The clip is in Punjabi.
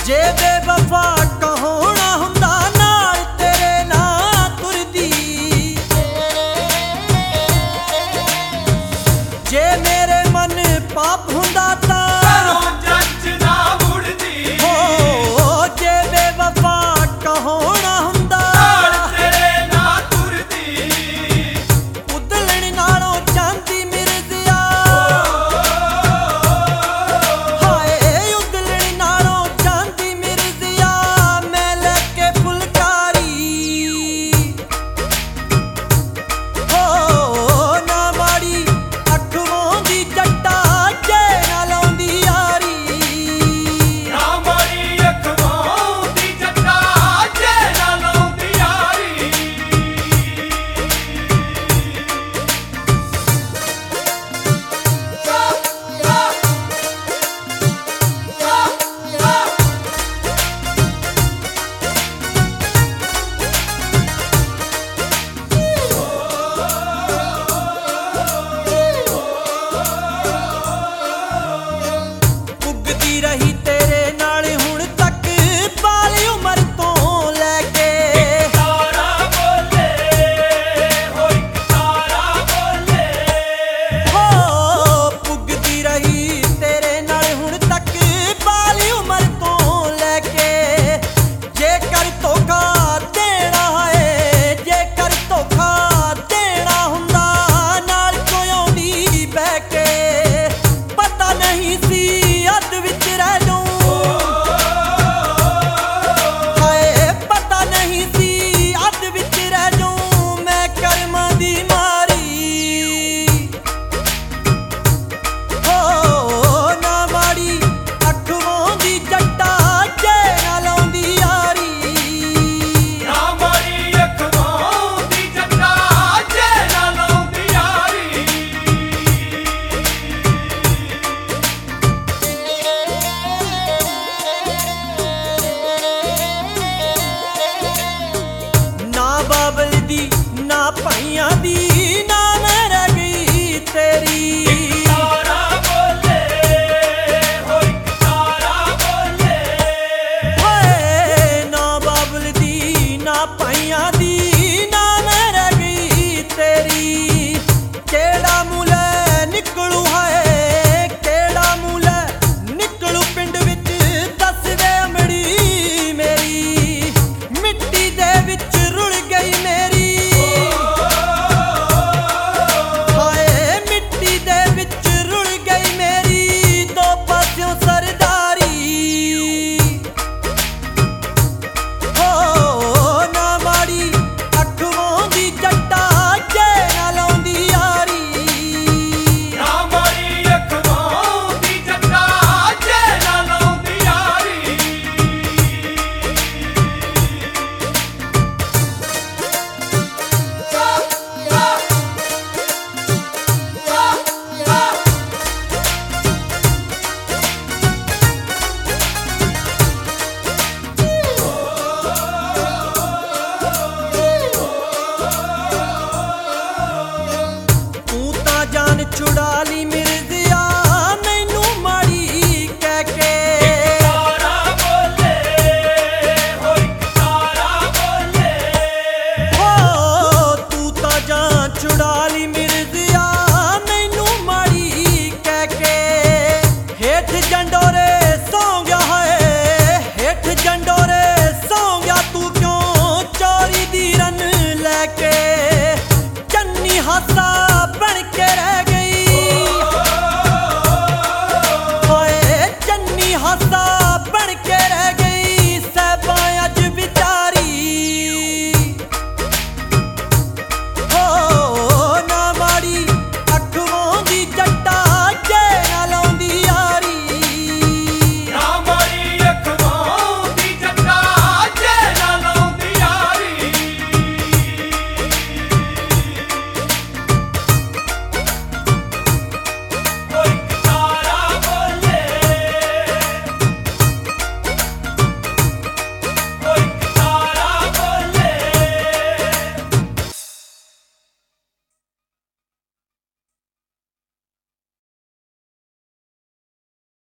ਜੇ ਬੇਵਫਾ ਕਹਾਉਣਾ ਹੁੰਦਾ ਨਾਲ ਤੇਰੇ ਨਾ ਤੁਰਦੀ, ਜੇ ਮੇਰੇ ਮਨ ਪਾਪ ਹੁੰਦਾ ਤਾਂ ਘਰੋਂ ਜੱਜ ਨਾ ਮੁੜਦੀ। ਹੋ ਜੇ ਬੇਵਫਾ ਕਹਾਉਣਾ ਹੁੰਦਾ ਨਾਲ ਤੇਰੇ ਨਾ ਤੁਰਦੀ। ਉਦਲਣ ਨਾਲੋਂ ਚਾਂਦੀ ਮਿਰਜ਼ਿਆ, ਹਾਏ ਉਦਲਣ ਨਾਲੋਂ ਚਾਂਦੀ ਮਿਰਜ਼ਿਆ, ਮੈਂ ਲੈ ਕੇ ਫੁਲਕਾਰੀ। ਹੋ ਨਾ ਮਾੜੀ ਅੱਖੋਂ ਦੀ ਜੱਟਾ ਜੇ ਨਾ ਲਾਉਂਦੀ ਯਾਰੀ। ਨਾ ਮਾਰੀ ਅੱਖੋਂ ਦੀ ਜੱਟਾ ਜੇ ਨਾ ਲਾਉਂਦੀ ਯਾਰੀ। ਪੁੱਗਦੀ ਰਹੀ ਤੇਰੇ ਨਾਲ ਹੁਣ ਤੱਕ ਬਾਲੀ ਉਮਰ ਤੋਂ ਲੈ ਕੇ। ਤਾਰਾ ਬੋਲੇ ਹੋ ਇੱਕ ਤਾਰਾ ਬੋਲੇ। ਹੋ ਪੁੱਗਦੀ ਰਹੀ ਤੇਰੇ ਨਾਲ ਹੁਣ ਤੱਕ ਬਾਲੀ ਉਮਰ ਤੋਂ ਲੈ ਕੇ। ਜੇਕਰ ਧੋਖਾ ਦੇਣਾ ਹੈ, ਜੇਕਰ ਧੋਖਾ ਦੇਣਾ ਹੁੰਦਾ ਨਾਲ ਕੋਈ ਆਉਂਦੀ ਬਹਿ ਕੇ। ਪਤਾ ਨਹੀਂ ਸੀ ਅੱਧ ਵਿੱਚ ਰਹਿ ਜਾਊਂ, ਹਾਏ ਪਤਾ ਨਹੀਂ ਸੀ ਅੱਧ ਵਿੱਚ ਰਹਿ ਜਾਊਂ ਮੈਂ ਕਰਮਾਂ ਦੀ ਮਾਰੀ। ਹੋ ਨਾ ਮਾੜੀ ਅੱਖੋਂ ਦੀ ਜੱਟਾ ਜੇ ਨਾ ਲਾਉਂਦੀ ਯਾਰੀ। ਨਾ ਮਾਰੀ ਅੱਖੋਂ ਦੀ ਜੱਟਾ ਜੇ ਨਾ ਲਾਉਂਦੀ ਯਾਰੀ। ਨਾ ਬਾਬਲ ਦੀ ਨਾ ਭਾਈਆਂ ਦੀ ਨਾ ਮੈਂ ਰਹਿ ਗਈ ਤੇਰੀ। ਤਾਰਾ ਬੋਲੇ ਹੋ ਇੱਕ ਤਾਰਾ ਬੋਲੇ। ਹਾਏ ਨਾ ਬਾਬਲ ਦੀ ਨਾ ਭਾਈਆਂ ਦੀ ਨਾ ਮੈਂ ਰਹਿ ਗਈ ਤੇਰੀ। ਕਿਹੜਾ ਮੁੱਲ ਨਿਕਲੂ ਹੈ, ਕਿਹੜਾ ਮੁੱਲ ਨਿਕਲੂ ਪਿੰਡ ਵਿੱਚ ਦੱਸ ਦੇ ਅਮੜੀ ਮੇਰੀ। ਮਿੱਟੀ ਦੇ ਵਿੱਚ ਰੁਲ ਗਈ ਮੇਰੀ, ਹਾਏ ਮਿੱਟੀ ਦੇ ਵਿੱਚ ਰੁਲ ਗਈ ਮੇਰੀ ਦੋ ਪਾਸਿਓਂ ਸਰਦਾਰੀ। ਹੋ ਨਾ ਮਾੜੀ ਅੱਖੋਂ ਦੀ ਜੱਟਾ ਜੇ ਨਾ ਲਾਉਂਦੀ ਯਾਰੀ। ਨਾ ਮਾਰੀ ਅੱਖੋਂ ਦੀ ਜੱਟਾ ਜੇ ਨਾ ਲਾਉਂਦੀ ਯਾਰੀ। ਤੂੰ ਤਾਂ ਜਾਨ ਛੁਡਾ ਲਈ ਮਿਰਜ਼ਿਆ ਮੈਨੂੰ ਮਾੜੀ ਕਹਿ ਕੇ। ਤਾਰਾ ਬੋਲੇ ਹੋ ਇੱਕ ਤਾਰਾ ਬੋਲੇ। ਹੋ ਤੂੰ ਤਾਂ ਜਾਨ ਛੁਡਾ ਲਈ ਮਿਰਜ਼ਿਆ ਮੈਨੂੰ ਮਾੜੀ ਕਹਿ ਕੇ। ਹੇਠ ਜੰਡੋਰੇ ਸੌਂ ਗਿਆ